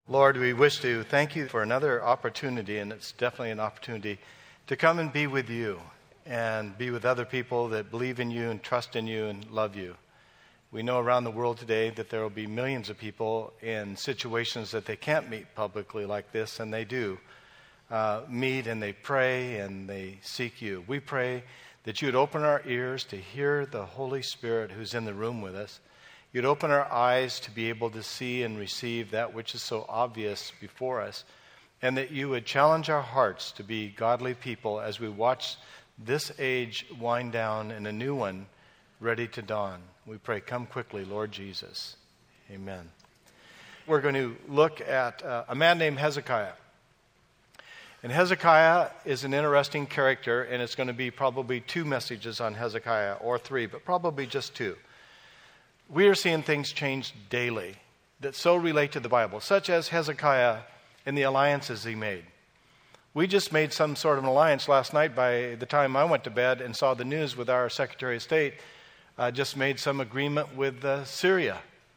Lord, we wish to thank you for another opportunity, and it's definitely an opportunity to come and be with you and be with other people that believe in you and trust in you and love you. We know around the world today that there will be millions of people in situations that they can't meet publicly like this, and they do meet and they pray and they seek you. We pray that you would open our ears to hear the Holy Spirit who's in the room with us. You'd open our eyes to be able to see and receive that which is so obvious before us, and that you would challenge our hearts to be godly people as we watch this age wind down and a new one ready to dawn. We pray, come quickly, Lord Jesus. Amen. We're going to look at a man named Hezekiah. And Hezekiah is an interesting character, and it's going to be probably 2 messages on Hezekiah, or 3, but probably just 2. We are seeing things change daily that so relate to the Bible, such as Hezekiah and the alliances he made. We just made some sort of an alliance last night. By the time I went to bed and saw the news with our Secretary of State, just made some agreement with Syria,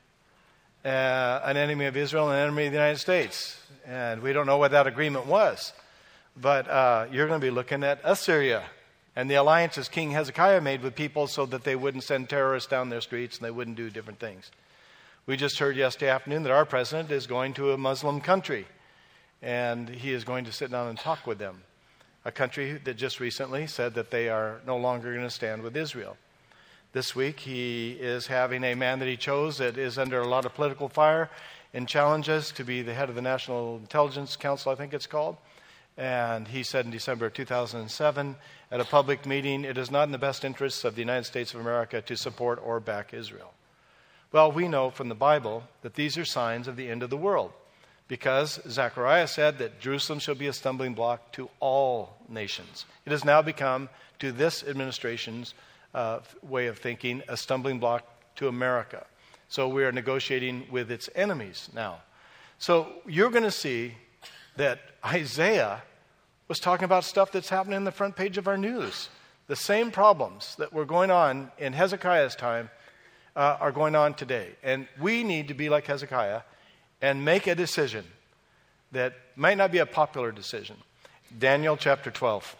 an enemy of Israel and an enemy of the United States. And we don't know what that agreement was. But you're going to be looking at Assyria and the alliances King Hezekiah made with people so that they wouldn't send terrorists down their streets and they wouldn't do different things. We just heard yesterday afternoon that our president is going to a Muslim country, and he is going to sit down and talk with them, a country that just recently said that they are no longer going to stand with Israel. This week he is having a man that he chose that is under a lot of political fire and challenges to be the head of the National Intelligence Council, I think it's called. And he said in December of 2007 at a public meeting, it is not in the best interests of the United States of America to support or back Israel. Well, we know from the Bible that these are signs of the end of the world, because Zechariah said that Jerusalem shall be a stumbling block to all nations. It has now become, to this administration's way of thinking, a stumbling block to America. So we are negotiating with its enemies now. So you're going to see that Isaiah was talking about stuff that's happening in the front page of our news. The same problems that were going on in Hezekiah's time are going on today. And we need to be like Hezekiah and make a decision that might not be a popular decision. Daniel chapter 12.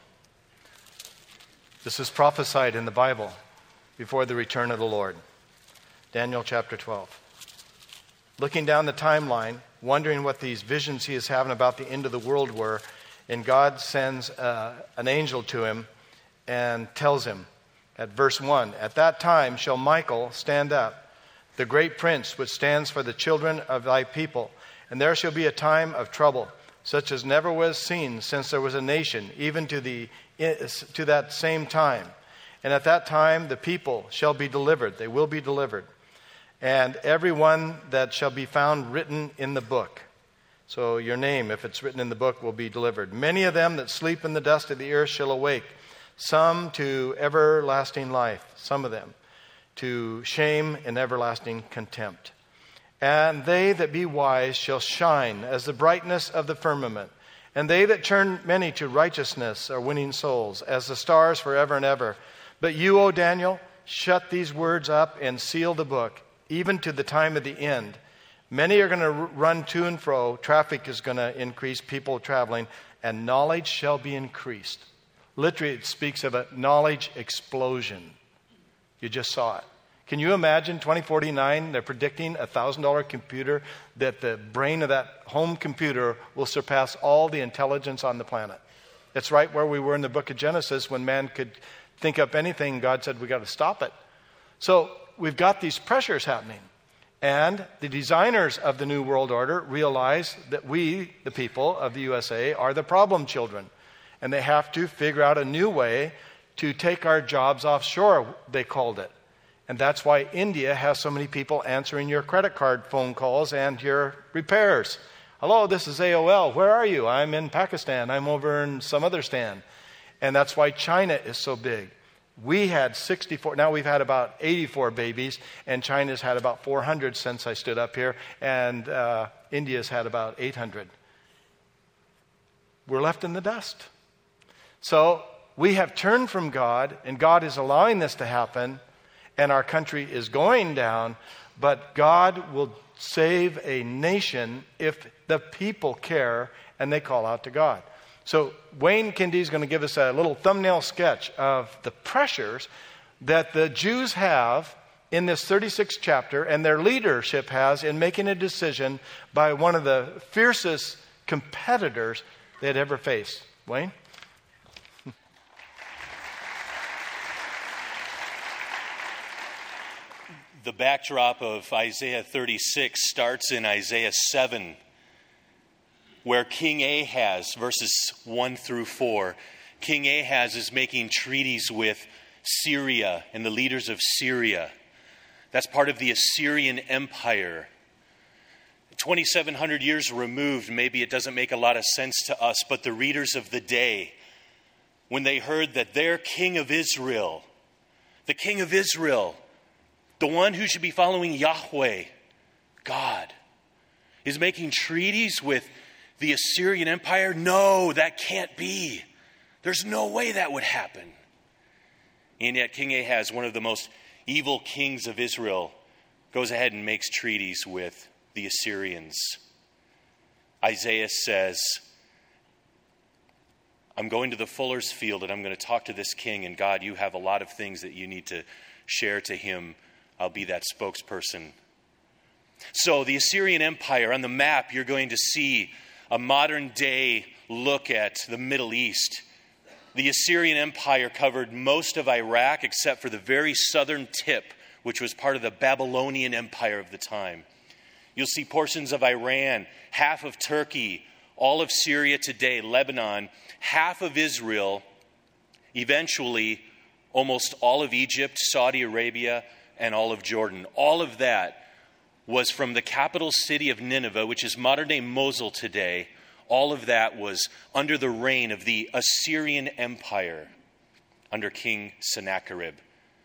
This is prophesied in the Bible before the return of the Lord. Daniel chapter 12. Looking down the timeline, wondering what these visions he is having about the end of the world were, and God sends an angel to him and tells him at verse 1, "At that time shall Michael stand up, the great prince which stands for the children of thy people, and there shall be a time of trouble, such as never was seen since there was a nation, even to that same time. And at that time the people shall be delivered," they will be delivered, "and every one that shall be found written in the book." So your name, if it's written in the book, will be delivered. "Many of them that sleep in the dust of the earth shall awake, some to everlasting life, some of them to shame and everlasting contempt. And they that be wise shall shine as the brightness of the firmament. And they that turn many to righteousness are winning souls, as the stars forever and ever. But you, O Daniel, shut these words up and seal the book, even to the time of the end. Many are going to run to and fro. Traffic is going to increase, people traveling, and knowledge shall be increased." Literally, it speaks of a knowledge explosion. You just saw it. Can you imagine 2049, they're predicting a $1,000 computer, that the brain of that home computer will surpass all the intelligence on the planet. It's right where we were in the book of Genesis when man could think up anything. God said, we got to stop it. So we've got these pressures happening. And the designers of the New World Order realize that we, the people of the USA, are the problem children. And they have to figure out a new way to take our jobs offshore, they called it. And that's why India has so many people answering your credit card phone calls and your repairs. "Hello, this is AOL. Where are you?" "I'm in Pakistan. I'm over in some other stand." And that's why China is so big. We had 64, now we've had about 84 babies, and China's had about 400 since I stood up here, and India's had about 800. We're left in the dust. So we have turned from God, and God is allowing this to happen, and our country is going down, but God will save a nation if the people care and they call out to God. So Wayne Kendi is going to give us a little thumbnail sketch of the pressures that the Jews have in this 36th chapter and their leadership has in making a decision by one of the fiercest competitors they'd ever faced. Wayne? The backdrop of Isaiah 36 starts in Isaiah 7, where King Ahaz, verses 1 through 4, King Ahaz is making treaties with Syria and the leaders of Syria. That's part of the Assyrian Empire. 2,700 years removed, maybe it doesn't make a lot of sense to us, but the readers of the day, when they heard that their king of Israel, the king of Israel, the one who should be following Yahweh, God, is making treaties with the Assyrian Empire? No, that can't be. There's no way that would happen. And yet King Ahaz, one of the most evil kings of Israel, goes ahead and makes treaties with the Assyrians. Isaiah says, I'm going to the fuller's field and I'm going to talk to this king, and God, you have a lot of things that you need to share to him. I'll be that spokesperson. So the Assyrian Empire, on the map, you're going to see a modern day look at the Middle East. The Assyrian Empire covered most of Iraq except for the very southern tip, which was part of the Babylonian Empire of the time. You'll see portions of Iran, half of Turkey, all of Syria today, Lebanon, half of Israel, eventually almost all of Egypt, Saudi Arabia, and all of Jordan. All of that was from the capital city of Nineveh, which is modern-day Mosul today. All of that was under the reign of the Assyrian Empire under King Sennacherib.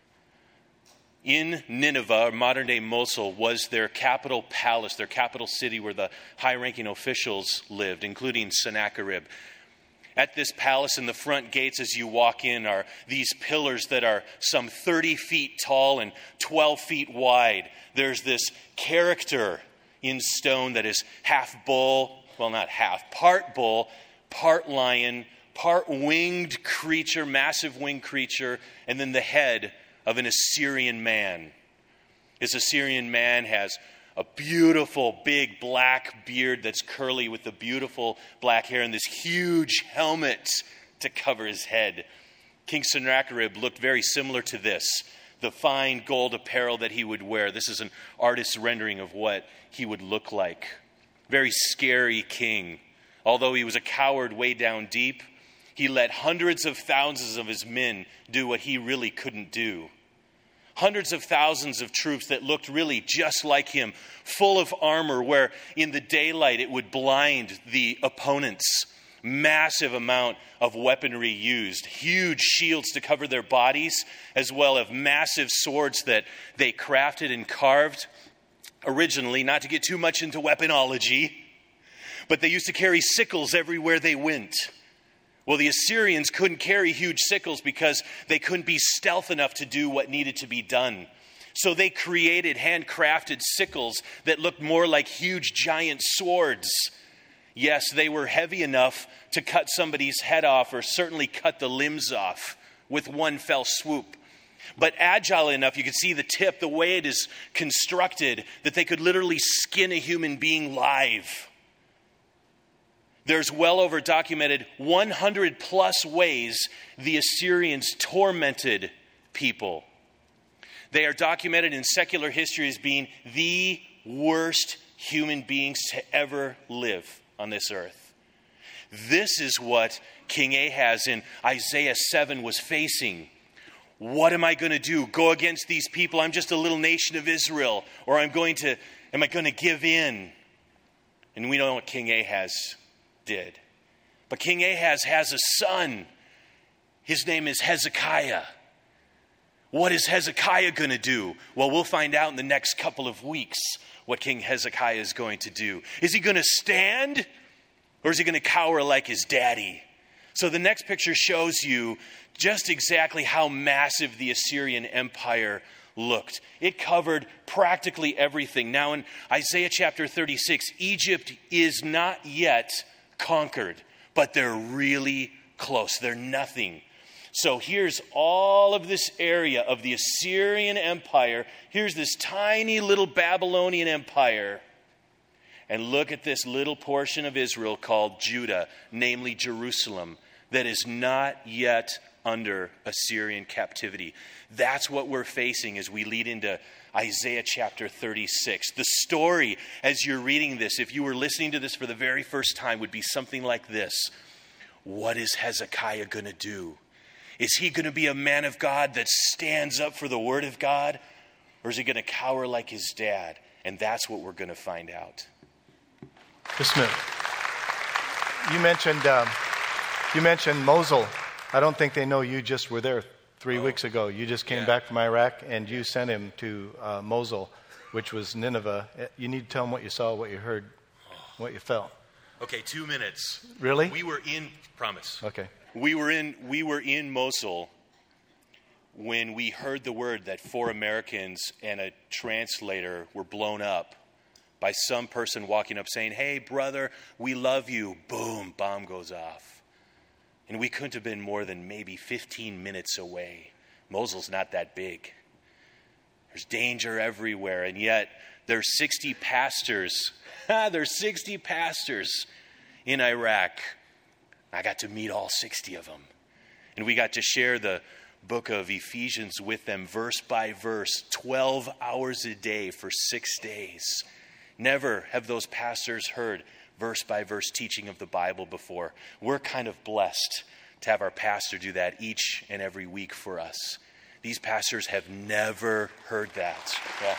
In Nineveh, modern-day Mosul, was their capital palace, their capital city where the high-ranking officials lived, including Sennacherib. At this palace, in the front gates as you walk in, are these pillars that are some 30 feet tall and 12 feet wide. There's this character in stone that is half bull, well, not half, part bull, part lion, part winged creature, massive winged creature, and then the head of an Assyrian man. This Assyrian man has a beautiful big black beard that's curly with the beautiful black hair and this huge helmet to cover his head. King Sennacherib looked very similar to this, the fine gold apparel that he would wear. This is an artist's rendering of what he would look like. Very scary king. Although he was a coward way down deep, he let hundreds of thousands of his men do what he really couldn't do. Hundreds of thousands of troops that looked really just like him, full of armor where in the daylight it would blind the opponents. Massive amount of weaponry used. Huge shields to cover their bodies, as well as massive swords that they crafted and carved. Originally, not to get too much into weaponology, but they used to carry sickles everywhere they went. Well, the Assyrians couldn't carry huge sickles because they couldn't be stealth enough to do what needed to be done. So they created handcrafted sickles that looked more like huge giant swords. Yes, they were heavy enough to cut somebody's head off or certainly cut the limbs off with one fell swoop. But agile enough, you could see the tip, the way it is constructed, that they could literally skin a human being live. There's well over documented 100 plus ways the Assyrians tormented people. They are documented in secular history as being the worst human beings to ever live on this earth. This is what King Ahaz in Isaiah 7 was facing. What am I going to do? Go against these people? I'm just a little nation of Israel. Or am I going to give in? And we know what King Ahaz did. But King Ahaz has a son. His name is Hezekiah. What is Hezekiah going to do? Well, we'll find out in the next couple of weeks what King Hezekiah is going to do. Is he going to stand? Or is he going to cower like his daddy? So the next picture shows you just exactly how massive the Assyrian Empire looked. It covered practically everything. Now in Isaiah chapter 36, Egypt is not yet conquered, but they're really close. They're nothing. So here's all of this area of the Assyrian Empire. Here's this tiny little Babylonian Empire. And look at this little portion of Israel called Judah, namely Jerusalem, that is not yet under Assyrian captivity. That's what we're facing as we lead into Isaiah chapter 36. The story, as you're reading this, if you were listening to this for the very first time, would be something like this. What is Hezekiah going to do? Is he going to be a man of God that stands up for the word of God? Or is he going to cower like his dad? And that's what we're going to find out. Just a minute. You mentioned Mosul. I don't think they know you just were there 3 weeks ago. You just came back from Iraq, and you sent him to Mosul, which was Nineveh. You need to tell them what you saw, what you heard, what you felt. Okay, 2 minutes. Really? We were in, promise. Okay. We were in Mosul when we heard the word that 4 Americans and a translator were blown up by some person walking up saying, "Hey, brother, we love you." Boom, bomb goes off. And we couldn't have been more than maybe 15 minutes away. Mosul's not that big. There's danger everywhere, and yet there's 60 pastors. There's 60 pastors in Iraq. I got to meet all 60 of them. And we got to share the book of Ephesians with them, verse by verse, 12 hours a day for 6 days. Never have those pastors heard verse by verse teaching of the Bible before. We're kind of blessed to have our pastor do that each and every week for us. These pastors have never heard that. Yeah.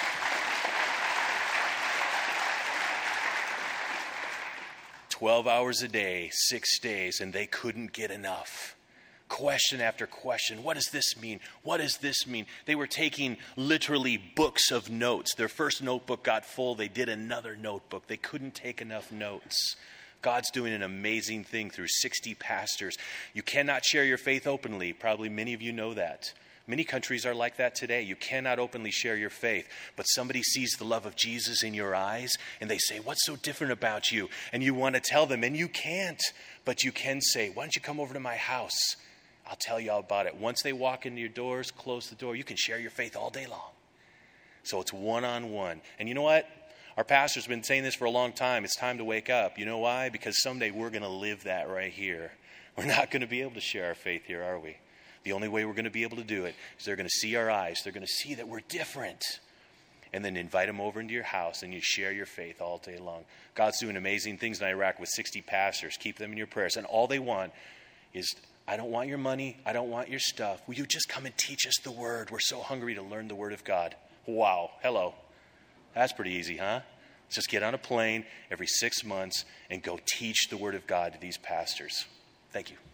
"12 hours a day, 6 days, and they couldn't get enough. Question after question. What does this mean? What does this mean?" They were taking literally books of notes. Their first notebook got full. They did another notebook. They couldn't take enough notes. God's doing an amazing thing through 60 pastors. You cannot share your faith openly. Probably many of you know that. Many countries are like that today. You cannot openly share your faith. But somebody sees the love of Jesus in your eyes and they say, "What's so different about you?" And you want to tell them, and you can't. But you can say, "Why don't you come over to my house? I'll tell you all about it." Once they walk into your doors, close the door. You can share your faith all day long. So it's one-on-one. And you know what? Our pastor's been saying this for a long time. It's time to wake up. You know why? Because someday we're going to live that right here. We're not going to be able to share our faith here, are we? The only way we're going to be able to do it is they're going to see our eyes. They're going to see that we're different. And then invite them over into your house and you share your faith all day long. God's doing amazing things in Iraq with 60 pastors. Keep them in your prayers. And all they want is, "I don't want your money. I don't want your stuff. Will you just come and teach us the word? We're so hungry to learn the word of God." Wow. Hello. That's pretty easy, huh? Let's just get on a plane every 6 months and go teach the word of God to these pastors. Thank you.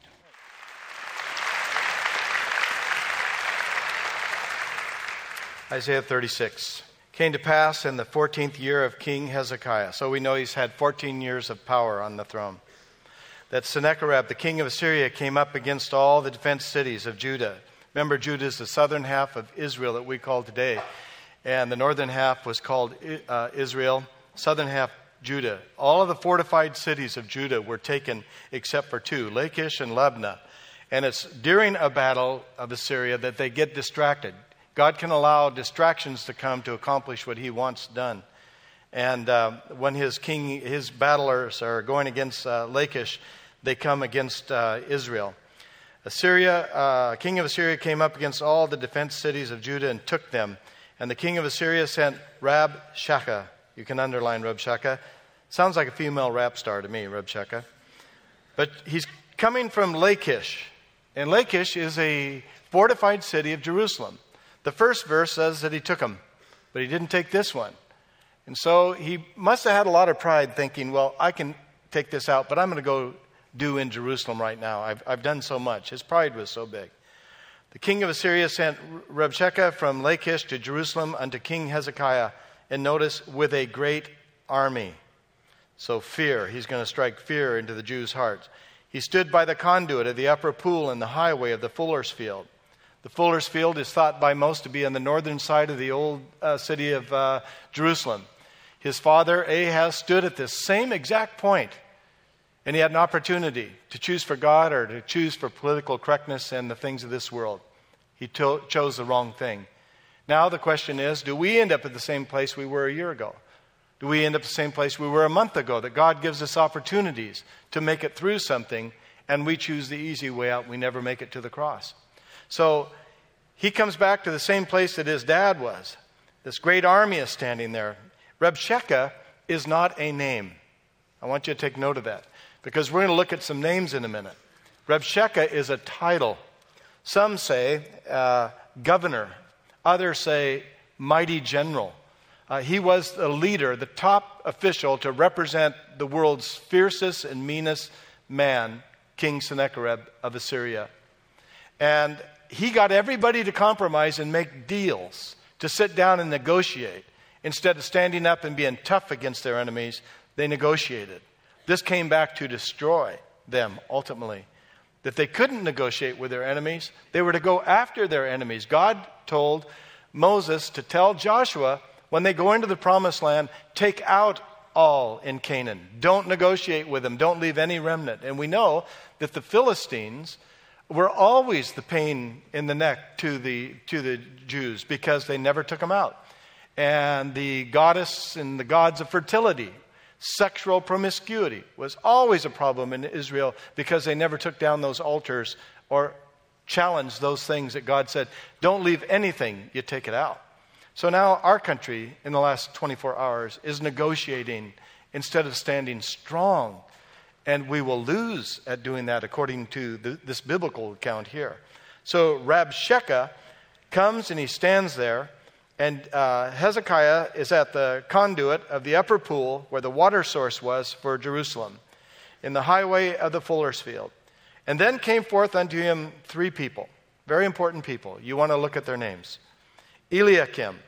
Isaiah 36. Came to pass in the 14th year of King Hezekiah. So we know he's had 14 years of power on the throne. That Sennacherib, the king of Assyria, came up against all the defense cities of Judah. Remember, Judah is the southern half of Israel that we call today. And the northern half was called Israel, southern half Judah. All of the fortified cities of Judah were taken except for 2, Lachish and Libnah. And it's during a battle of Assyria that they get distracted. God can allow distractions to come to accomplish what he wants done. And when his battlers are going against Lachish, they come against Israel. King of Assyria came up against all the defense cities of Judah and took them. And the king of Assyria sent Rabshakeh. You can underline Rabshakeh. Sounds like a female rap star to me, Rabshakeh. But he's coming from Lachish. And Lachish is a fortified city of Jerusalem. The first verse says that he took them, but he didn't take this one. And so he must have had a lot of pride thinking, well, I can take this out, but I'm going to go do in Jerusalem right now. I've done so much. His pride was so big. The king of Assyria sent Rabshakeh from Lachish to Jerusalem unto King Hezekiah, and notice, with a great army. So fear, he's going to strike fear into the Jews' hearts. He stood by the conduit of the upper pool in the highway of the fuller's field. The The Fuller's Field is thought by most to be on the northern side of the old city of Jerusalem. His father, Ahaz, stood at this same exact point, and he had an opportunity to choose for God or to choose for political correctness and the things of this world. He chose the wrong thing. Now the question is, do we end up at the same place we were a year ago? Do we end up the same place we were a month ago? That God gives us opportunities to make it through something, and we choose the easy way out. We never make it to the cross. So he comes back to the same place that his dad was. This great army is standing there. Rabshakeh is not a name. I want you to take note of that, because we're going to look at some names in a minute. Rabshakeh is a title. Some say governor. Others say mighty general. He was the leader, the top official to represent the world's fiercest and meanest man, King Sennacherib of Assyria. And he got everybody to compromise and make deals, to sit down and negotiate. Instead of standing up and being tough against their enemies, they negotiated. This came back to destroy them ultimately. That they couldn't negotiate with their enemies. They were to go after their enemies. God told Moses to tell Joshua, when they go into the promised land, take out all in Canaan. Don't negotiate with them. Don't leave any remnant. And we know that the Philistines were always the pain in the neck to the Jews, because they never took them out. And the goddess and the gods of fertility, sexual promiscuity, was always a problem in Israel, because they never took down those altars or challenged those things that God said, don't leave anything, you take it out. So now our country, in the last 24 hours, is negotiating instead of standing strong. And we will lose at doing that, according to this biblical account here. So Rabshakeh comes and he stands there, and Hezekiah is at the conduit of the upper pool where the water source was for Jerusalem, in the highway of the Fuller's Field. And then came forth unto him 3 people, very important people. You want to look at their names. Eliakim.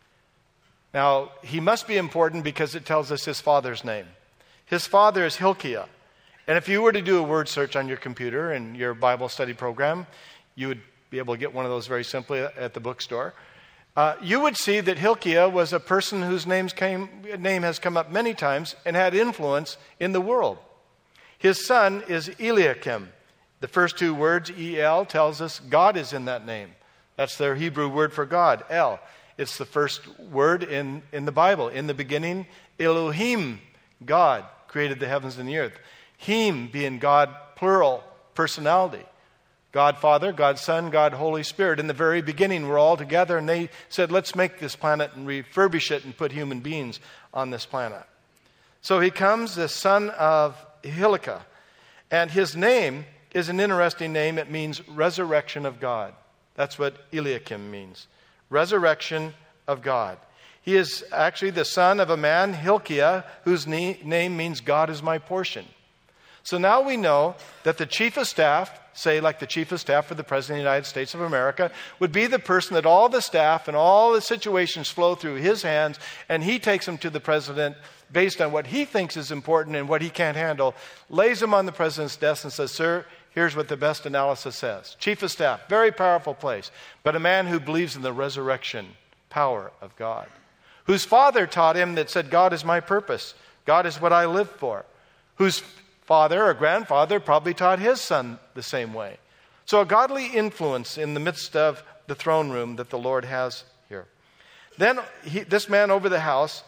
Now, he must be important because it tells us his father's name. His father is Hilkiah. And if you were to do a word search on your computer in your Bible study program, you would be able to get one of those very simply at the bookstore. You would see that Hilkiah was a person whose name has come up many times and had influence in the world. His son is Eliakim. The first 2 words, El, tells us God is in that name. That's their Hebrew word for God, El. It's the first word in the Bible. In the beginning, Elohim, God, created the heavens and the earth. Him being God, plural, personality. God Father, God Son, God Holy Spirit. In the very beginning, we're all together, and they said, let's make this planet and refurbish it and put human beings on this planet. So he comes, the son of Hilkiah. And his name is an interesting name. It means resurrection of God. That's what Eliakim means. Resurrection of God. He is actually the son of a man, Hilkiah, whose name means God is my portion. So now we know that the chief of staff, say like the chief of staff for the President of the United States of America, would be the person that all the staff and all the situations flow through his hands, and he takes them to the president based on what he thinks is important and what he can't handle, lays them on the president's desk and says, sir, here's what the best analysis says. Chief of staff, very powerful place, but a man who believes in the resurrection power of God, whose father taught him that said, God is my purpose. God is what I live for. Whose father or grandfather probably taught his son the same way. So a godly influence in the midst of the throne room that the Lord has here. Then this man over the house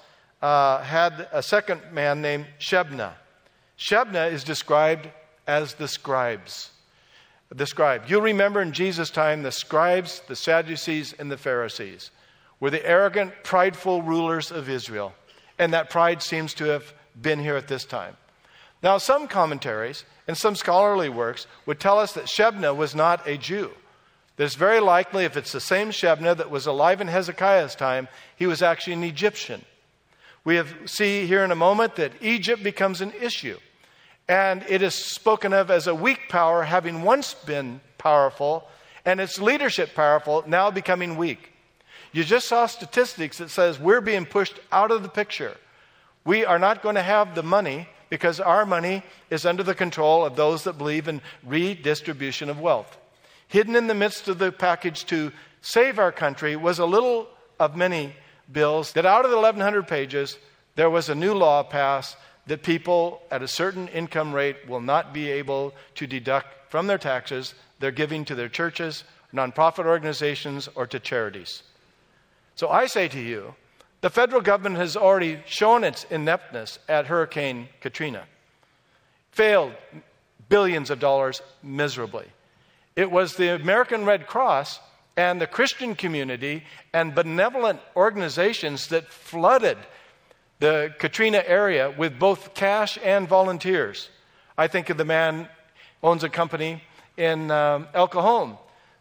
had a second man named Shebna. Shebna is described as the scribes. The scribe. You'll remember in Jesus' time, the scribes, the Sadducees, and the Pharisees were the arrogant, prideful rulers of Israel. And that pride seems to have been here at this time. Now, some commentaries and some scholarly works would tell us that Shebna was not a Jew. That it's very likely, if it's the same Shebna that was alive in Hezekiah's time, he was actually an Egyptian. We see here in a moment that Egypt becomes an issue. And it is spoken of as a weak power, having once been powerful, and its leadership powerful, now becoming weak. You just saw statistics that says we're being pushed out of the picture. We are not going to have the money because our money is under the control of those that believe in redistribution of wealth. hidden in the midst of the package to save our country was a little of many bills that out of the 1,100 pages, there was a new law passed that people at a certain income rate will not be able to deduct from their taxes they're giving to their churches, nonprofit organizations, or to charities. So I say to you, the federal government has already shown its ineptness at Hurricane Katrina. Failed billions of dollars miserably. It was the American Red Cross and the Christian community and benevolent organizations that flooded the Katrina area with both cash and volunteers. I think of the man who owns a company in El Cajon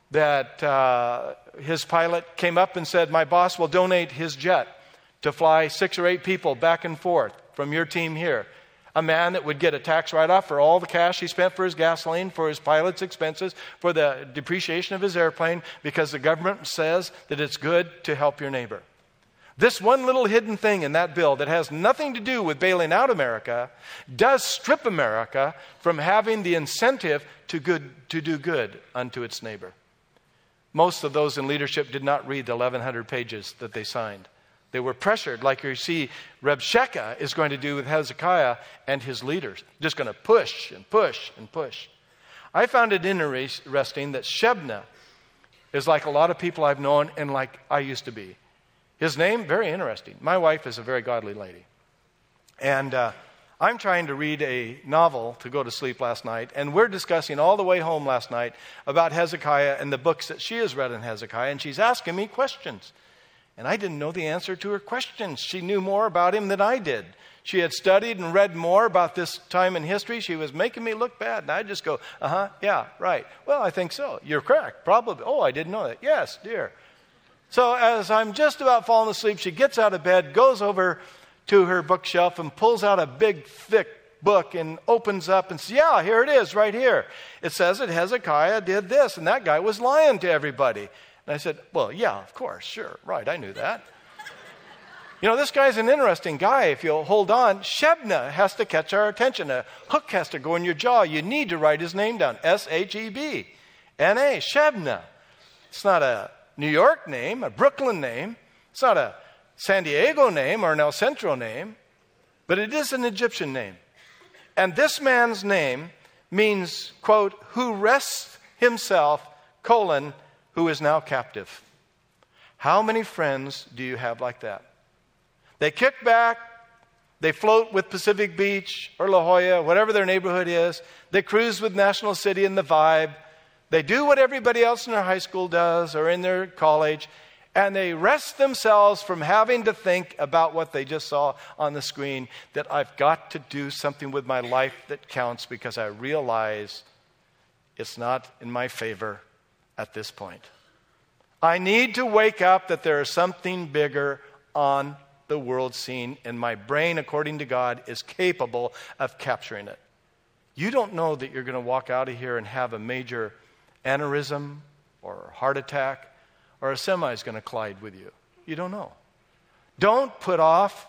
that his pilot came up and said, my boss will donate his jet to fly 6 or 8 people back and forth from your team here. A man that would get a tax write-off for all the cash he spent for his gasoline, for his pilot's expenses, for the depreciation of his airplane, because the government says that it's good to help your neighbor. This one little hidden thing in that bill that has nothing to do with bailing out America does strip America from having the incentive to do good unto its neighbor. Most of those in leadership did not read the 1,100 pages that they signed. They were pressured, like you see Rabshakeh is going to do with Hezekiah and his leaders. Just going to push and push and push. I found it interesting that Shebna is like a lot of people I've known and like I used to be. His name, very interesting. My wife is a very godly lady. And I'm trying to read a novel to go to sleep last night, and we're discussing all the way home last night about Hezekiah and the books that she has read in Hezekiah, and she's asking me questions. And I didn't know the answer to her questions. She knew more about him than I did. She had studied and read more about this time in history. She was making me look bad. And I just go, yeah, right. Well, I think so. You're correct. Probably. Oh, I didn't know that. Yes, dear. So as I'm just about falling asleep, she gets out of bed, goes over to her bookshelf and pulls out a big, thick book and opens up and says, yeah, here it is right here. It says that Hezekiah did this and that guy was lying to everybody. And I said, well, yeah, of course, sure, right, I knew that. You know, this guy's an interesting guy. If you'll hold on, Shebna has to catch our attention. A hook has to go in your jaw. You need to write his name down, Shebna, Shebna. It's not a New York name, a Brooklyn name. It's not a San Diego name or an El Centro name, but it is an Egyptian name. And this man's name means, quote, who rests himself, who is now captive. How many friends do you have like that? They kick back, they float with Pacific Beach or La Jolla, whatever their neighborhood is. They cruise with National City and the Vibe. They do what everybody else in their high school does or in their college, and they rest themselves from having to think about what they just saw on the screen, that I've got to do something with my life that counts because I realize it's not in my favor at this point. I need to wake up that there is something bigger on the world scene, and my brain, according to God, is capable of capturing it. You don't know that you're going to walk out of here and have a major aneurysm or heart attack or a semi is going to collide with you. You don't know. Don't put off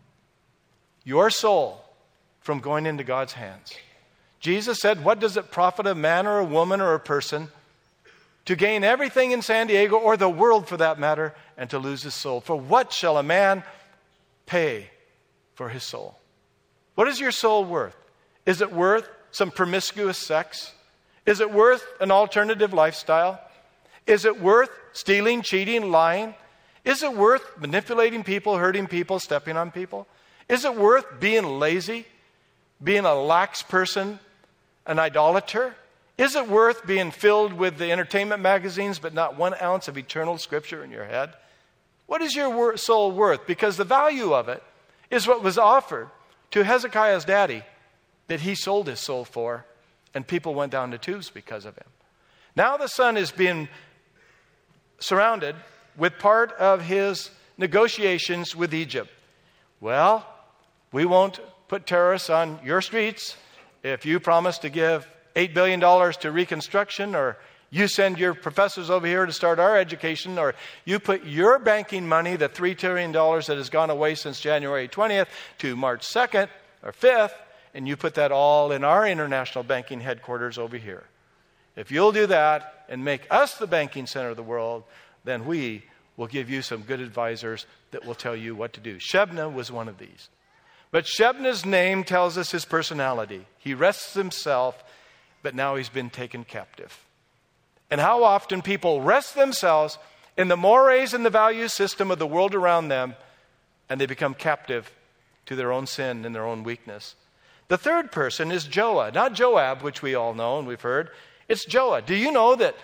your soul from going into God's hands. Jesus said, what does it profit a man or a woman or a person to gain everything in San Diego or the world for that matter and to lose his soul? For what shall a man pay for his soul? What is your soul worth? Is it worth some promiscuous sex? Is it worth an alternative lifestyle? Is it worth stealing, cheating, lying? Is it worth manipulating people, hurting people, stepping on people? Is it worth being lazy, being a lax person, an idolater? Is it worth being filled with the entertainment magazines but not 1 ounce of eternal scripture in your head? What is your soul worth? Because the value of it is what was offered to Hezekiah's daddy that he sold his soul for, and people went down the tubes because of him. Now the son is being surrounded with part of his negotiations with Egypt. Well, we won't put terrorists on your streets if you promise to give $8 billion to reconstruction, or you send your professors over here to start our education, or you put your banking money, the $3 trillion that has gone away since January 20th to March 2nd or 5th, and you put that all in our international banking headquarters over here. If you'll do that and make us the banking center of the world, then we will give you some good advisors that will tell you what to do. Shebna was one of these. But Shebna's name tells us his personality. He rests himself, but now he's been taken captive. And how often people rest themselves in the mores and the value system of the world around them, and they become captive to their own sin and their own weakness. The third person is Joah, not Joab, which we all know and we've heard. It's Joah. Do you know that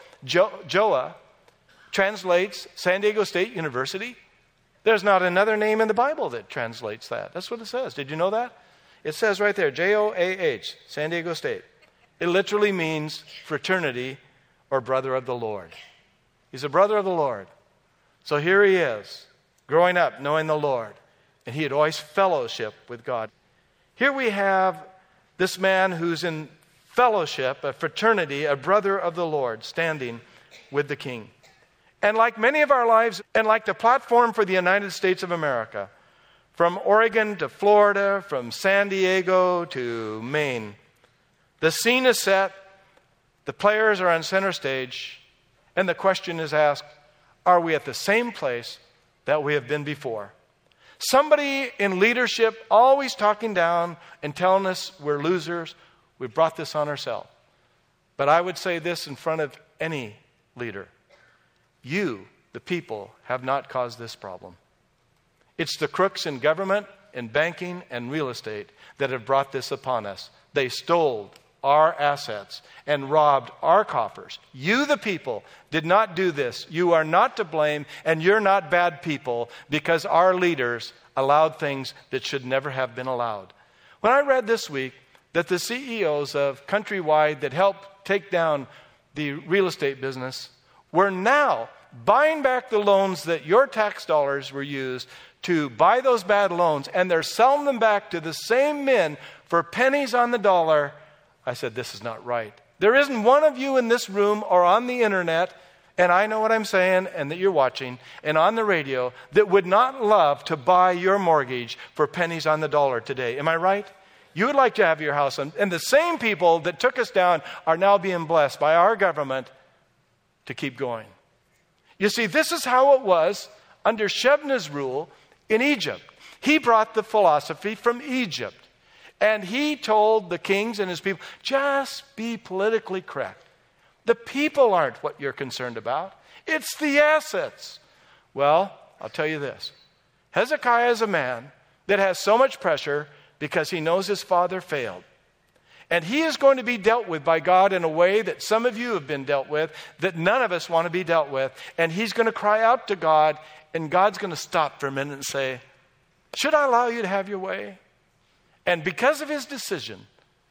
Joah translates San Diego State University? There's not another name in the Bible that translates that. That's what it says. Did you know that? It says right there, Joah, San Diego State. It literally means fraternity or brother of the Lord. He's a brother of the Lord. So here he is, growing up, knowing the Lord. And he had always fellowship with God. Here we have this man who's in fellowship, a fraternity, a brother of the Lord, standing with the king. And like many of our lives, and like the platform for the United States of America, from Oregon to Florida, from San Diego to Maine, the scene is set, the players are on center stage, and the question is asked, are we at the same place that we have been before? Somebody in leadership always talking down and telling us we're losers. We brought this on ourselves. But I would say this in front of any leader. You, the people, have not caused this problem. It's the crooks in government, in banking, and real estate that have brought this upon us. They stole our assets and robbed our coffers. You, the people, did not do this. You are not to blame, and you're not bad people because our leaders allowed things that should never have been allowed. When I read this week that the CEOs of Countrywide that helped take down the real estate business were now buying back the loans that your tax dollars were used to buy those bad loans, and they're selling them back to the same men for pennies on the dollar, I said, this is not right. There isn't one of you in this room or on the internet, and I know what I'm saying and that you're watching, and on the radio, that would not love to buy your mortgage for pennies on the dollar today. Am I right? You would like to have your house on. And the same people that took us down are now being blessed by our government to keep going. You see, this is how it was under Shebna's rule in Egypt. He brought the philosophy from Egypt. And he told the kings and his people, just be politically correct. The people aren't what you're concerned about. It's the assets. Well, I'll tell you this. Hezekiah is a man that has so much pressure because he knows his father failed. And he is going to be dealt with by God in a way that some of you have been dealt with, that none of us want to be dealt with. And he's going to cry out to God, and God's going to stop for a minute and say, should I allow you to have your way? And because of his decision,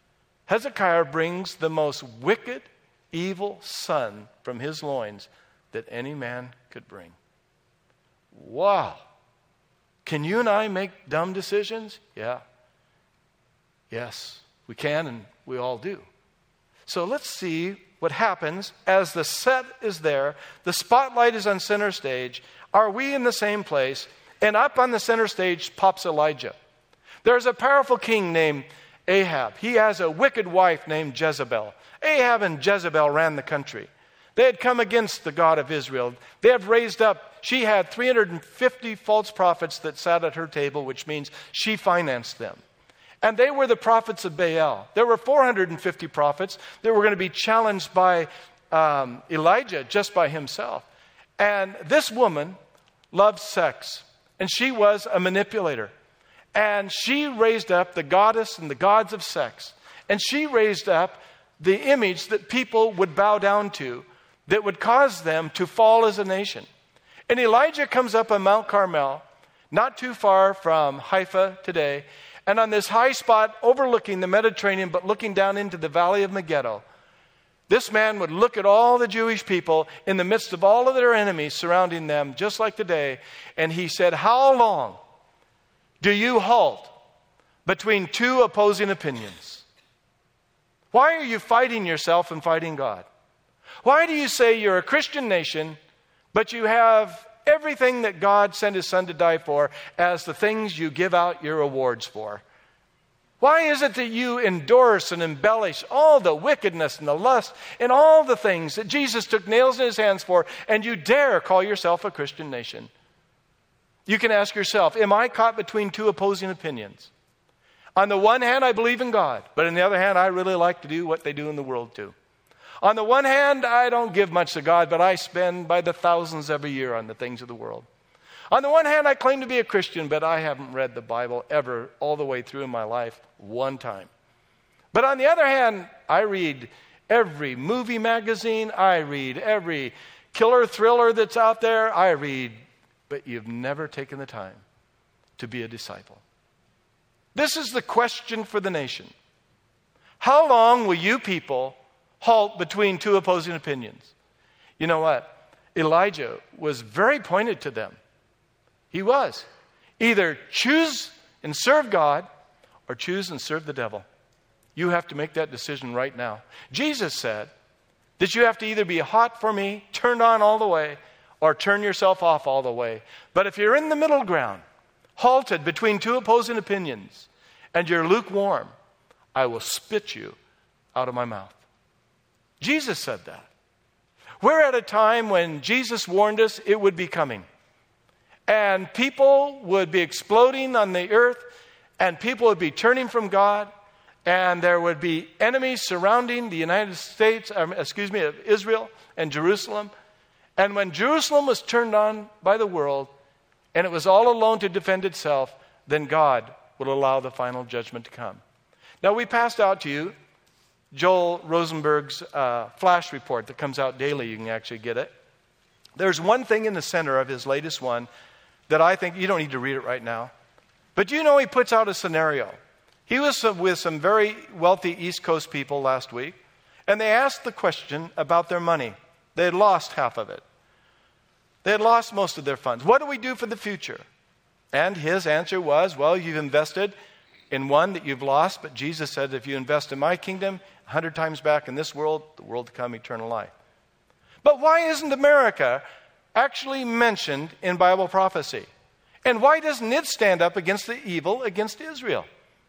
Hezekiah brings the most wicked, evil son from his loins that any man could bring. Wow. Can you and I make dumb decisions? Yeah. Yes, we can, and we all do. So let's see what happens as the set is there, the spotlight is on center stage. Are we in the same place? And up on the center stage pops Elijah. There's a powerful king named Ahab. He has a wicked wife named Jezebel. Ahab and Jezebel ran the country. They had come against the God of Israel. They had raised up, she had 350 false prophets that sat at her table, which means she financed them. And they were the prophets of Baal. There were 450 prophets that were going to be challenged by Elijah just by himself. And this woman loved sex, and she was a manipulator. And she raised up the goddess and the gods of sex. And she raised up the image that people would bow down to, that would cause them to fall as a nation. And Elijah comes up on Mount Carmel, not too far from Haifa today, and on this high spot overlooking the Mediterranean, but looking down into the valley of Megiddo, this man would look at all the Jewish people in the midst of all of their enemies surrounding them, just like today, and he said, how long do you halt between two opposing opinions? Why are you fighting yourself and fighting God? Why do you say you're a Christian nation, but you have everything that God sent his son to die for as the things you give out your awards for? Why is it that you endorse and embellish all the wickedness and the lust and all the things that Jesus took nails in his hands for, and you dare call yourself a Christian nation? You can ask yourself, am I caught between two opposing opinions? On the one hand, I believe in God, but on the other hand, I really like to do what they do in the world too. On the one hand, I don't give much to God, but I spend by the thousands every year on the things of the world. On the one hand, I claim to be a Christian, but I haven't read the Bible ever all the way through in my life one time. But on the other hand, I read every movie magazine. I read every killer thriller that's out there. I read, but you've never taken the time to be a disciple. This is the question for the nation. How long will you people halt between two opposing opinions? You know what? Elijah was very pointed to them. He was. Either choose and serve God or choose and serve the devil. You have to make that decision right now. Jesus said that you have to either be hot for me, turned on all the way, or turn yourself off all the way. But if you're in the middle ground, halted between two opposing opinions, and you're lukewarm, I will spit you out of my mouth. Jesus said that. We're at a time when Jesus warned us it would be coming. And people would be exploding on the earth, and people would be turning from God, and there would be enemies surrounding the United States, Israel and Jerusalem. And when Jerusalem was turned on by the world, and it was all alone to defend itself, then God will allow the final judgment to come. Now, we passed out to you Joel Rosenberg's flash report that comes out daily. You can actually get it. There's one thing in the center of his latest one that I think, you don't need to read it right now, but you know he puts out a scenario. He was with some very wealthy East Coast people last week, and they asked the question about their money. They had lost half of it. They had lost most of their funds. What do we do for the future? And his answer was, well, you've invested in one that you've lost, but Jesus said, if you invest in my kingdom, 100 times back in this world, the world to come, eternal life. But why isn't America actually mentioned in Bible prophecy? And why doesn't it stand up against the evil against Israel?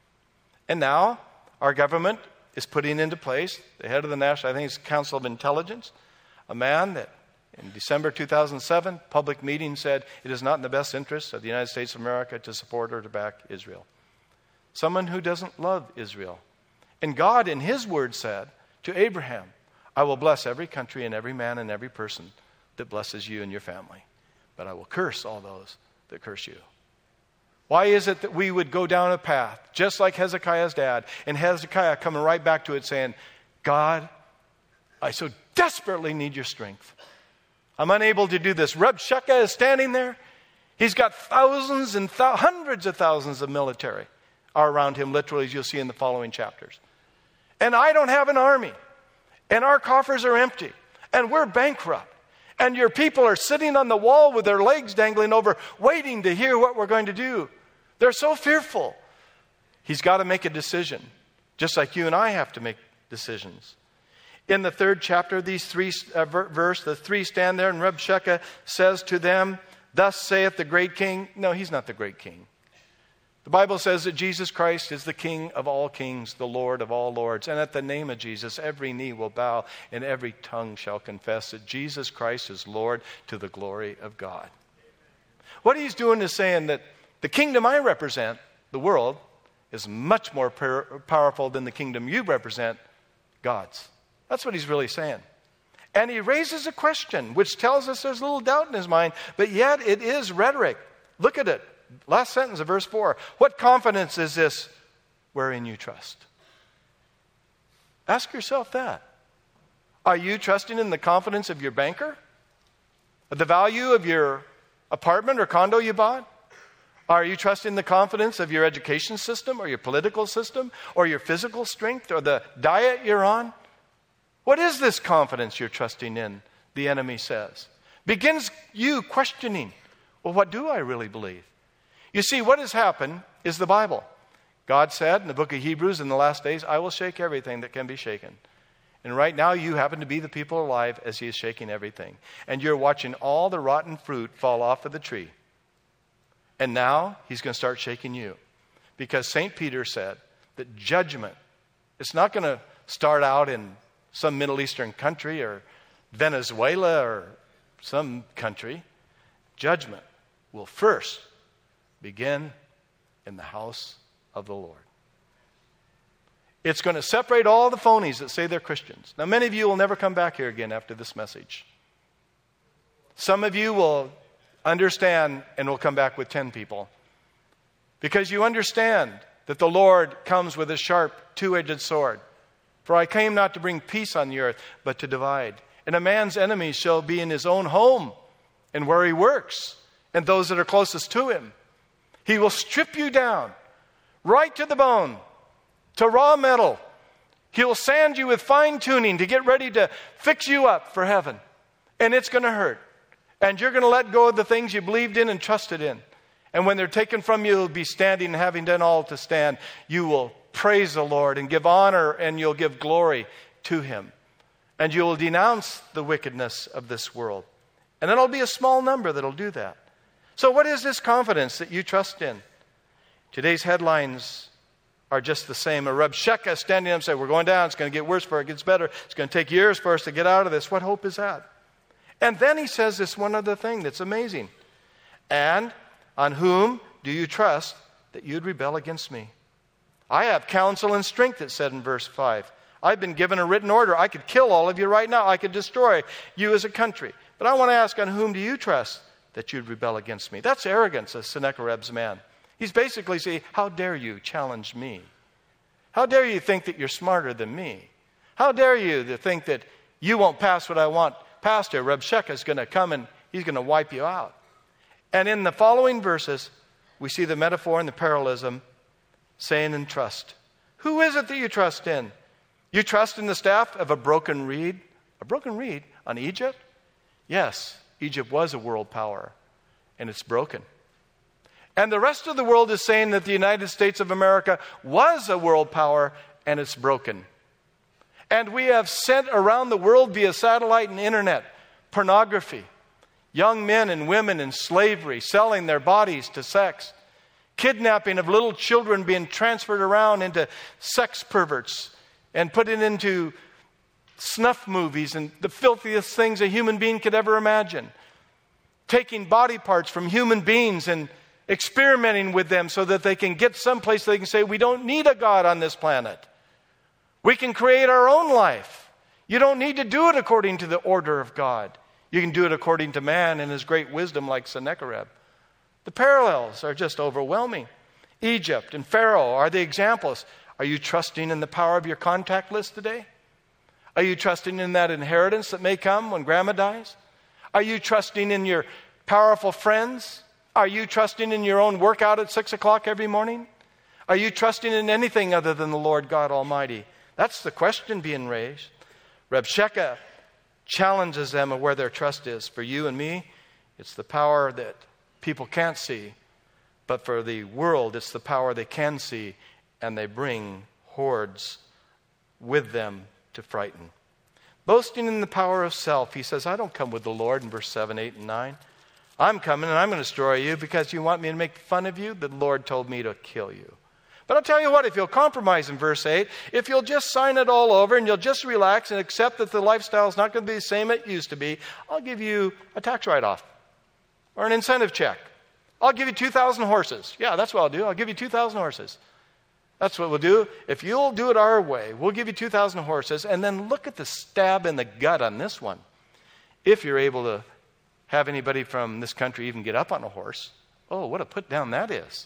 And now our government is putting into place the head of the National, I think it's Council of Intelligence, a man that in December 2007, public meeting said it is not in the best interest of the United States of America to support or to back Israel. Someone who doesn't love Israel. And God in his word said to Abraham, I will bless every country and every man and every person that blesses you and your family. But I will curse all those that curse you. Why is it that we would go down a path, just like Hezekiah's dad, and Hezekiah coming right back to it saying, God, I so desperately need your strength. I'm unable to do this. Rabshakeh is standing there. He's got thousands and hundreds of thousands of military are around him, literally, as you'll see in the following chapters. And I don't have an army. And our coffers are empty. And we're bankrupt. And your people are sitting on the wall with their legs dangling over, waiting to hear what we're going to do. They're so fearful. He's got to make a decision, just like you and I have to make decisions. In the 3rd chapter of these verse, the three stand there, and Rabshakeh says to them, thus saith the great king. No, he's not the great king. The Bible says that Jesus Christ is the King of all kings, the Lord of all lords. And at the name of Jesus, every knee will bow and every tongue shall confess that Jesus Christ is Lord to the glory of God. What he's doing is saying that the kingdom I represent, the world, is much more powerful than the kingdom you represent, God's. That's what he's really saying. And he raises a question, which tells us there's a little doubt in his mind, but yet it is rhetoric. Look at it. Last sentence of verse 4. What confidence is this wherein you trust? Ask yourself that. Are you trusting in the confidence of your banker? The value of your apartment or condo you bought? Are you trusting the confidence of your education system or your political system or your physical strength or the diet you're on? What is this confidence you're trusting in, the enemy says? Begins you questioning, well, what do I really believe? You see, what has happened is the Bible. God said in the book of Hebrews, in the last days, I will shake everything that can be shaken. And right now you happen to be the people alive as he is shaking everything. And you're watching all the rotten fruit fall off of the tree. And now he's going to start shaking you. Because St. Peter said that judgment, it's not going to start out in some Middle Eastern country or Venezuela or some country. Judgment will first begin in the house of the Lord. It's going to separate all the phonies that say they're Christians. Now, many of you will never come back here again after this message. Some of you will understand and will come back with 10 people. Because you understand that the Lord comes with a sharp, two-edged sword. For I came not to bring peace on the earth, but to divide. And a man's enemies shall be in his own home and where he works, and those that are closest to him. He will strip you down right to the bone, to raw metal. He'll sand you with fine tuning to get ready to fix you up for heaven. And it's going to hurt. And you're going to let go of the things you believed in and trusted in. And when they're taken from you, you'll be standing and having done all to stand. You will praise the Lord and give honor and you'll give glory to Him. And you will denounce the wickedness of this world. And it'll be a small number that'll do that. So what is this confidence that you trust in? Today's headlines are just the same. A Rabshakeh standing up and saying, we're going down, it's going to get worse before it gets better. It's going to take years for us to get out of this. What hope is that? And then he says this one other thing that's amazing. And on whom do you trust that you'd rebel against me? I have counsel and strength, it said in verse 5. I've been given a written order. I could kill all of you right now. I could destroy you as a country. But I want to ask, on whom do you trust that you'd rebel against me? That's arrogance as Sennacherib's man. He's basically saying, how dare you challenge me? How dare you think that you're smarter than me? How dare you to think that you won't pass what I want? Pastor, Rabshakeh is going to come and he's going to wipe you out. And in the following verses, we see the metaphor and the parallelism saying and trust. Who is it that you trust in? You trust in the staff of a broken reed? A broken reed on Egypt? Yes, Egypt was a world power, and it's broken. And the rest of the world is saying that the United States of America was a world power, and it's broken. And we have sent around the world via satellite and internet pornography, young men and women in slavery, selling their bodies to sex, kidnapping of little children being transferred around into sex perverts and put it into snuff movies and the filthiest things a human being could ever imagine. Taking body parts from human beings and experimenting with them so that they can get someplace they can say, we don't need a God on this planet. We can create our own life. You don't need to do it according to the order of God. You can do it according to man and his great wisdom like Sennacherib. The parallels are just overwhelming. Egypt and Pharaoh are the examples. Are you trusting in the power of your contact list today? Are you trusting in that inheritance that may come when grandma dies? Are you trusting in your powerful friends? Are you trusting in your own workout at 6 o'clock every morning? Are you trusting in anything other than the Lord God Almighty? That's the question being raised. Rabshakeh challenges them of where their trust is. For you and me, it's the power that people can't see. But for the world, it's the power they can see. And they bring hordes with them to frighten. Boasting in the power of self, he says, I don't come with the Lord in verse 7, 8, and 9. I'm coming and I'm going to destroy you because you want me to make fun of you. The Lord told me to kill you. But I'll tell you what, if you'll compromise in verse 8, if you'll just sign it all over and you'll just relax and accept that the lifestyle is not going to be the same it used to be, I'll give you a tax write-off or an incentive check. I'll give you 2,000 horses. Yeah, that's what I'll do. I'll give you 2,000 horses. That's what we'll do. If you'll do it our way, we'll give you 2,000 horses. And then look at the stab in the gut on this one. If you're able to have anybody from this country even get up on a horse, oh, what a put down that is.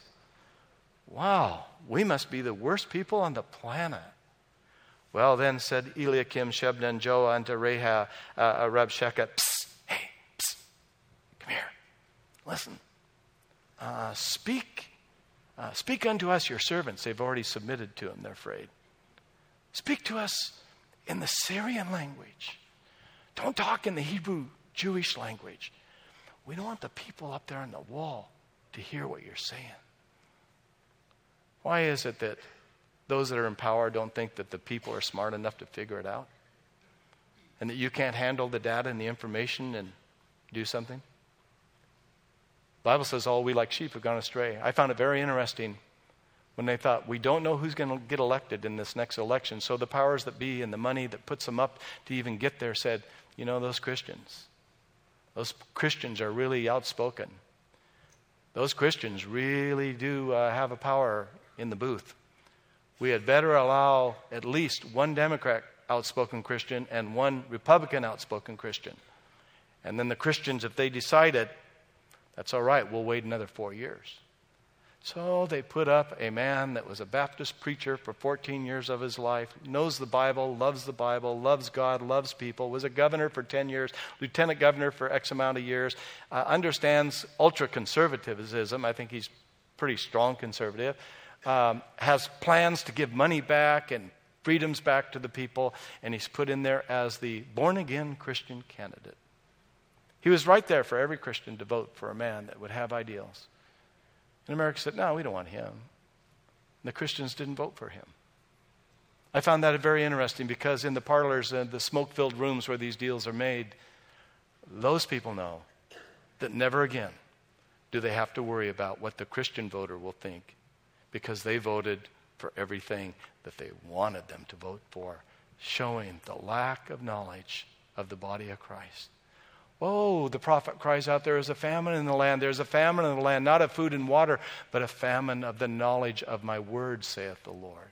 Wow, we must be the worst people on the planet. Well, then said Eliakim, Shebna, and Joah unto Rabshakeh, psst, hey, psst, come here, listen, speak unto us your servants. They've already submitted to him, they're afraid. Speak to us in the Syrian language. Don't talk in the Hebrew Jewish language. We don't want the people up there on the wall to hear what you're saying. Why is it that those that are in power don't think that the people are smart enough to figure it out? And that you can't handle the data and the information and do something? The Bible says all we like sheep have gone astray. I found it very interesting when they thought, we don't know who's going to get elected in this next election. So the powers that be and the money that puts them up to even get there said, those Christians are really outspoken. Those Christians really do have a power in the booth. We had better allow at least one Democrat outspoken Christian and one Republican outspoken Christian. And then the Christians, if they decide it, that's all right, we'll wait another 4 years. So they put up a man that was a Baptist preacher for 14 years of his life, knows the Bible, loves God, loves people, was a governor for 10 years, lieutenant governor for X amount of years, understands ultra-conservatism. I think he's pretty strong conservative, has plans to give money back and freedoms back to the people, and he's put in there as the born-again Christian candidate. He was right there for every Christian to vote for a man that would have ideals. And America said, no, we don't want him. And the Christians didn't vote for him. I found that very interesting because in the parlors and the smoke-filled rooms where these deals are made, those people know that never again do they have to worry about what the Christian voter will think because they voted for everything that they wanted them to vote for, showing the lack of knowledge of the body of Christ. Oh, the prophet cries out, there is a famine in the land. There's a famine in the land, not of food and water, but a famine of the knowledge of my word, saith the Lord.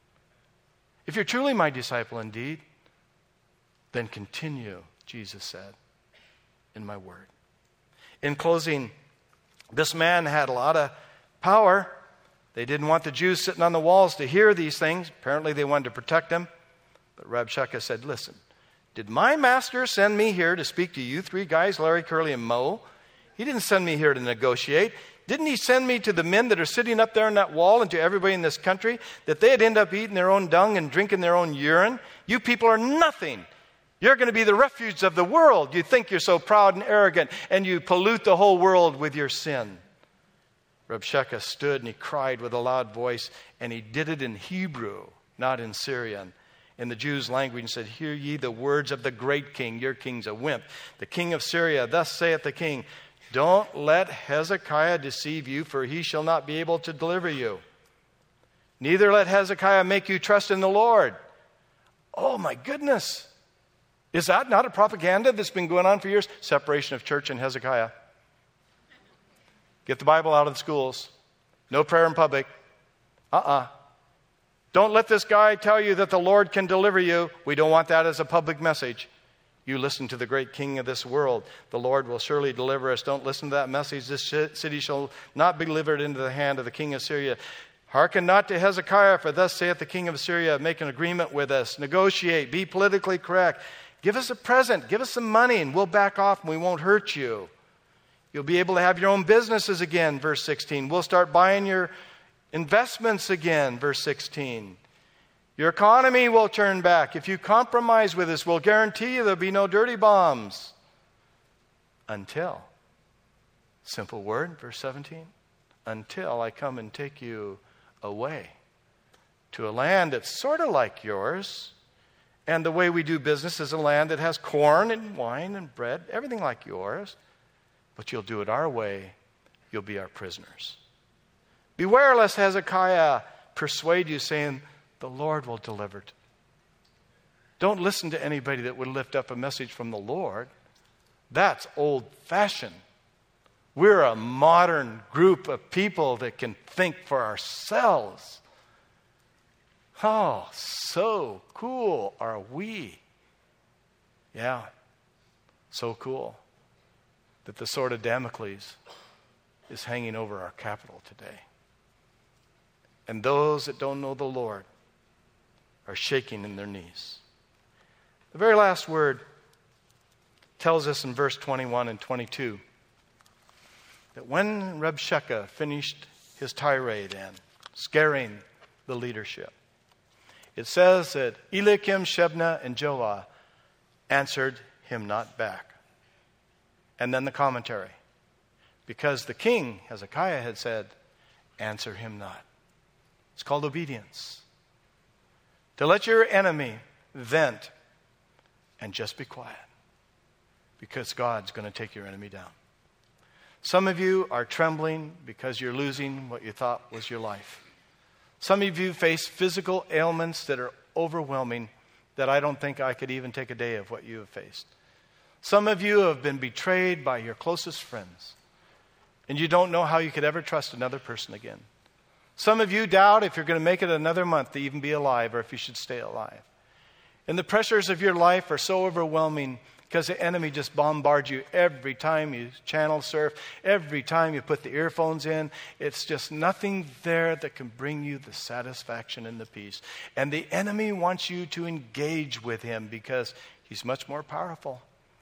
If you're truly my disciple indeed, then continue, Jesus said, in my word. In closing, this man had a lot of power. They didn't want the Jews sitting on the walls to hear these things. Apparently they wanted to protect him. But Rabshakeh said, listen, did my master send me here to speak to you three guys, Larry, Curly, and Moe? He didn't send me here to negotiate. Didn't he send me to the men that are sitting up there on that wall and to everybody in this country that they'd end up eating their own dung and drinking their own urine? You people are nothing. You're going to be the refuge of the world. You think you're so proud and arrogant, and you pollute the whole world with your sin. Rabshakeh stood and he cried with a loud voice, and he did it in Hebrew, not in Syrian. In the Jews' language, and said, hear ye the words of the great king. Your king's a wimp. The king of Syria, thus saith the king, don't let Hezekiah deceive you, for he shall not be able to deliver you. Neither let Hezekiah make you trust in the Lord. Oh my goodness. Is that not a propaganda that's been going on for years? Separation of church and Hezekiah. Get the Bible out of the schools. No prayer in public. Don't let this guy tell you that the Lord can deliver you. We don't want that as a public message. You listen to the great king of this world. The Lord will surely deliver us. Don't listen to that message. This city shall not be delivered into the hand of the king of Syria. Hearken not to Hezekiah, for thus saith the king of Syria, make an agreement with us. Negotiate. Be politically correct. Give us a present. Give us some money, and we'll back off, and we won't hurt you. You'll be able to have your own businesses again, verse 16. We'll start buying your investments again, verse 16. Your economy will turn back. If you compromise with us, we'll guarantee you there'll be no dirty bombs. Until, simple word, verse 17, until I come and take you away to a land that's sort of like yours. And the way we do business is a land that has corn and wine and bread, everything like yours. But you'll do it our way. You'll be our prisoners. Beware lest Hezekiah persuade you, saying, the Lord will deliver it. Don't listen to anybody that would lift up a message from the Lord. That's old-fashioned. We're a modern group of people that can think for ourselves. Oh, so cool are we. Yeah, so cool that the sword of Damocles is hanging over our capital today. And those that don't know the Lord are shaking in their knees. The very last word tells us in verse 21 and 22 that when Rabshakeh finished his tirade and scaring the leadership, it says that Eliakim, Shebna, and Joah answered him not back. And then the commentary. Because the king, Hezekiah, had said, answer him not. It's called obedience. To let your enemy vent and just be quiet. Because God's going to take your enemy down. Some of you are trembling because you're losing what you thought was your life. Some of you face physical ailments that are overwhelming, that I don't think I could even take a day of what you have faced. Some of you have been betrayed by your closest friends, and you don't know how you could ever trust another person again. Some of you doubt if you're going to make it another month to even be alive, or if you should stay alive. And the pressures of your life are so overwhelming because the enemy just bombards you every time you channel surf, every time you put the earphones in. It's just nothing there that can bring you the satisfaction and the peace. And the enemy wants you to engage with him because he's much more powerful.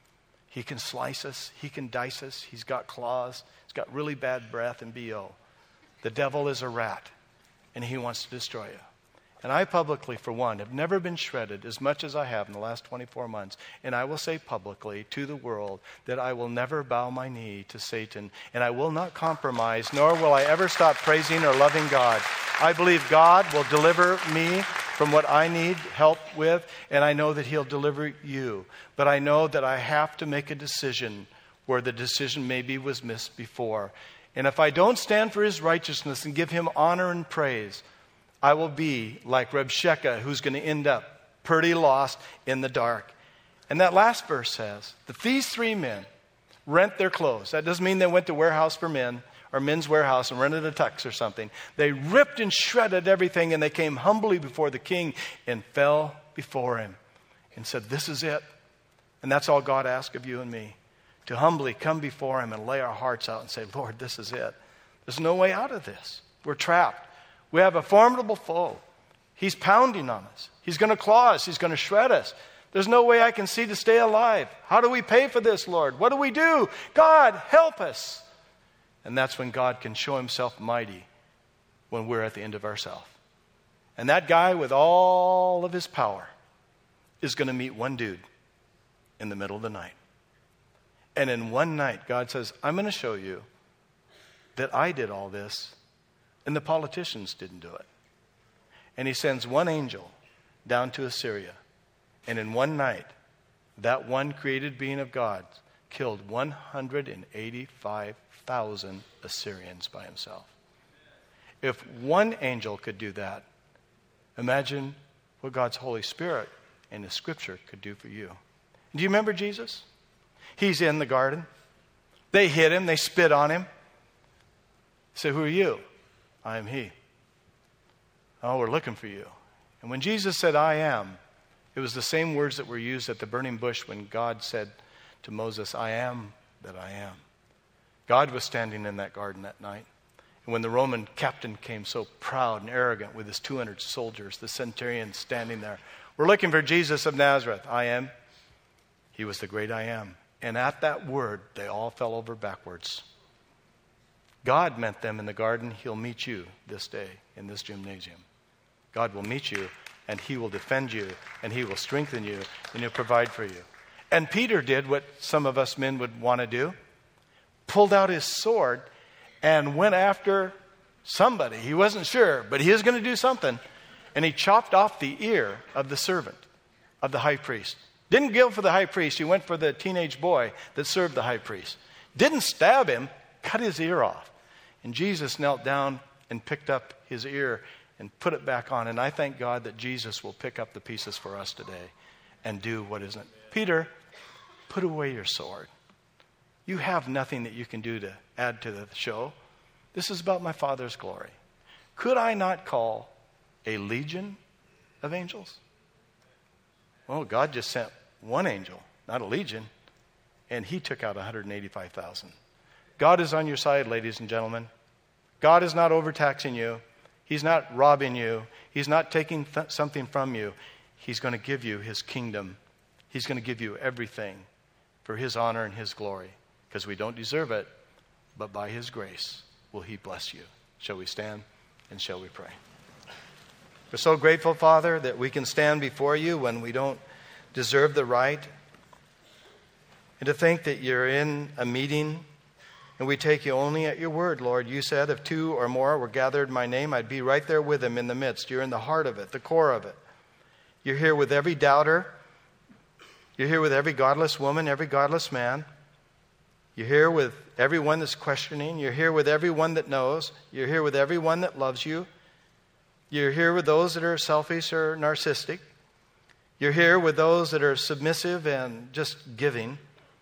He can slice us. He can dice us. He's got claws. He's got really bad breath and BO. The devil is a rat, and he wants to destroy you. And I publicly, for one, have never been shredded as much as I have in the last 24 months. And I will say publicly to the world that I will never bow my knee to Satan, and I will not compromise, nor will I ever stop praising or loving God. I believe God will deliver me from what I need help with, and I know that he'll deliver you. But I know that I have to make a decision where the decision maybe was missed before. And if I don't stand for his righteousness and give him honor and praise, I will be like Reb Sheka, who's going to end up pretty lost in the dark. And that last verse says that these three men rent their clothes. That doesn't mean they went to Warehouse for Men or Men's Warehouse and rented a tux or something. They ripped and shredded everything, and they came humbly before the king and fell before him and said, this is it. And that's all God asks of you and me, to humbly come before him and lay our hearts out and say, Lord, this is it. There's no way out of this. We're trapped. We have a formidable foe. He's pounding on us. He's going to claw us. He's going to shred us. There's no way I can see to stay alive. How do we pay for this, Lord? What do we do? God, help us. And that's when God can show himself mighty, when we're at the end of ourselves. And that guy with all of his power is going to meet one dude in the middle of the night. And in one night, God says, I'm going to show you that I did all this, and the politicians didn't do it. And he sends one angel down to Assyria. And in one night, that one created being of God killed 185,000 Assyrians by himself. If one angel could do that, imagine what God's Holy Spirit and His Scripture could do for you. Do you remember Jesus? He's in the garden. They hit him. They spit on him. Say, who are you? I am He. Oh, we're looking for you. And when Jesus said, I am, it was the same words that were used at the burning bush when God said to Moses, I am that I am. God was standing in that garden that night. And when the Roman captain came so proud and arrogant with his 200 soldiers, the centurion standing there, we're looking for Jesus of Nazareth. I am. He was the great I am. And at that word, they all fell over backwards. God met them in the garden. He'll meet you this day in this gymnasium. God will meet you, and He will defend you, and He will strengthen you, and He'll provide for you. And Peter did what some of us men would want to do. Pulled out his sword and went after somebody. He wasn't sure, but he was going to do something. And he chopped off the ear of the servant of the high priest. Didn't go for the high priest. He went for the teenage boy that served the high priest. Didn't stab him, cut his ear off. And Jesus knelt down and picked up his ear and put it back on. And I thank God that Jesus will pick up the pieces for us today and do what isn't. Peter, put away your sword. You have nothing that you can do to add to the show. This is about my Father's glory. Could I not call a legion of angels? Well, God just sent one angel, not a legion, and He took out 185,000. God is on your side, ladies and gentlemen. God is not overtaxing you. He's not robbing you. He's not taking something from you. He's going to give you His kingdom. He's going to give you everything for His honor and His glory, because we don't deserve it, but by His grace will He bless you. Shall we stand and shall we pray? We're so grateful, Father, that we can stand before you when we don't deserve the right. And to think that you're in a meeting and we take you only at your word, Lord. You said if two or more were gathered in my name, I'd be right there with them in the midst. You're in the heart of it, the core of it. You're here with every doubter. You're here with every godless woman, every godless man. You're here with everyone that's questioning. You're here with everyone that knows. You're here with everyone that loves you. You're here with those that are selfish or narcissistic. You're here with those that are submissive and just giving.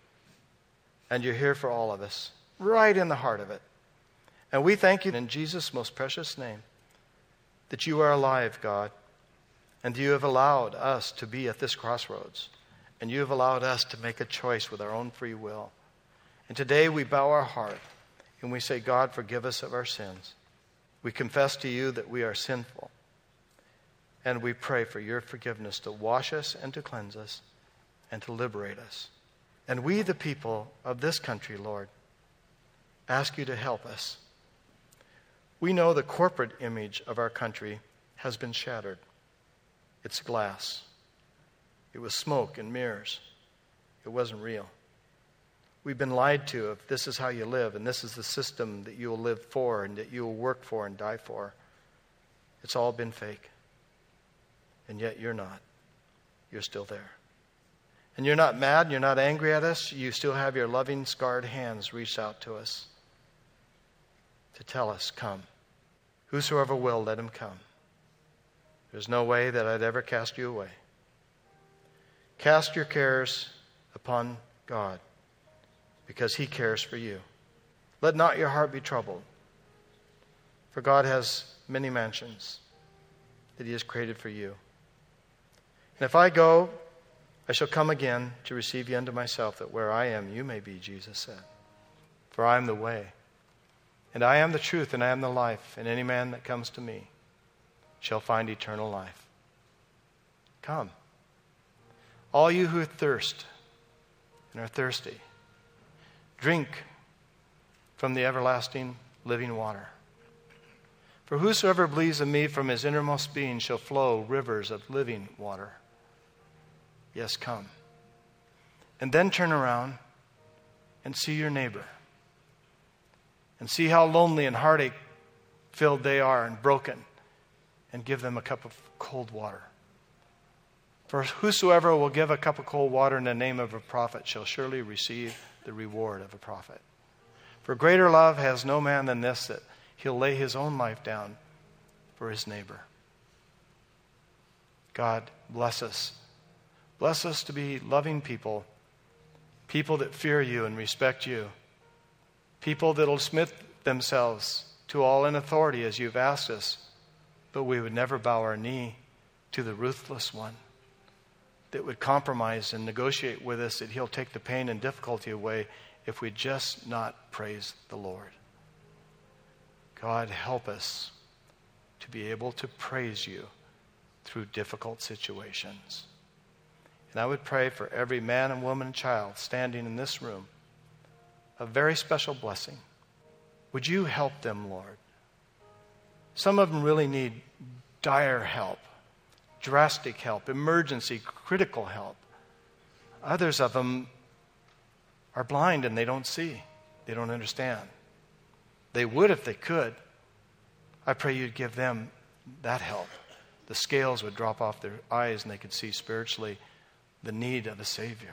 And you're here for all of us, right in the heart of it. And we thank you in Jesus' most precious name that you are alive, God, and you have allowed us to be at this crossroads, and you have allowed us to make a choice with our own free will. And today we bow our heart and we say, God, forgive us of our sins. We confess to you that we are sinful, and we pray for your forgiveness to wash us and to cleanse us and to liberate us. And we, the people of this country, Lord, ask you to help us. We know the corporate image of our country has been shattered. It's glass. It was smoke and mirrors. It wasn't real. We've been lied to if this is how you live and this is the system that you will live for and that you will work for and die for. It's all been fake. And yet you're not. You're still there. And you're not mad, and you're not angry at us. You still have your loving, scarred hands reached out to us to tell us, come. Whosoever will, let him come. There's no way that I'd ever cast you away. Cast your cares upon God, because he cares for you. Let not your heart be troubled, for God has many mansions that he has created for you. And if I go, I shall come again to receive you unto myself, that where I am, you may be, Jesus said. For I am the way, and I am the truth, and I am the life, and any man that comes to me shall find eternal life. Come. All you who thirst and are thirsty, drink from the everlasting living water. For whosoever believes in me, from his innermost being shall flow rivers of living water. Yes, come. And then turn around and see your neighbor. And see how lonely and heartache filled they are and broken. And give them a cup of cold water. For whosoever will give a cup of cold water in the name of a prophet shall surely receive the reward of a prophet. For greater love has no man than this, that he'll lay his own life down for his neighbor. God, bless us. Bless us to be loving people, people that fear you and respect you, people that will submit themselves to all in authority as you've asked us, but we would never bow our knee to the ruthless one that would compromise and negotiate with us, that he'll take the pain and difficulty away if we just not praise the Lord. God, help us to be able to praise you through difficult situations. And I would pray for every man and woman and child standing in this room a very special blessing. Would you help them, Lord? Some of them really need dire help, drastic help, emergency, critical help. Others of them are blind and they don't see. They don't understand. They would if they could. I pray you'd give them that help. The scales would drop off their eyes and they could see spiritually the need of a Savior.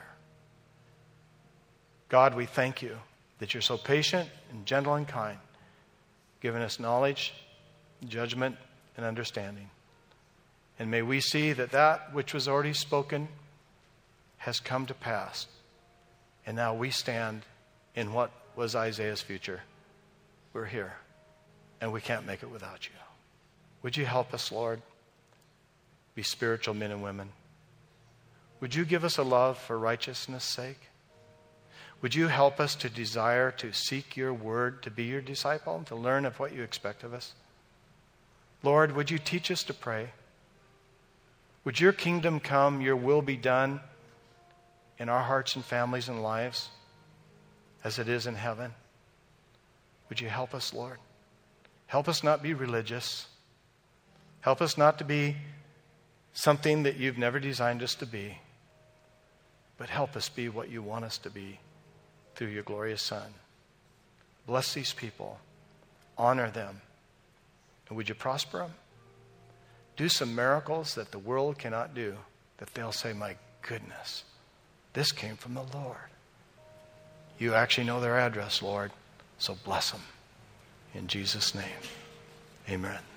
God, we thank you that you're so patient and gentle and kind, giving us knowledge, judgment, and understanding. And may we see that that which was already spoken has come to pass. And now we stand in what was Isaiah's future. We're here, and we can't make it without you. Would you help us, Lord, be spiritual men and women? Would you give us a love for righteousness' sake? Would you help us to desire to seek your word, to be your disciple, and to learn of what you expect of us? Lord, would you teach us to pray? Would your kingdom come, your will be done in our hearts and families and lives as it is in heaven? Would you help us, Lord? Help us not be religious. Help us not to be something that you've never designed us to be. But help us be what you want us to be through your glorious Son. Bless these people. Honor them. And would you prosper them? Do some miracles that the world cannot do, that they'll say, my goodness, this came from the Lord. You actually know their address, Lord, so bless them. In Jesus' name, amen.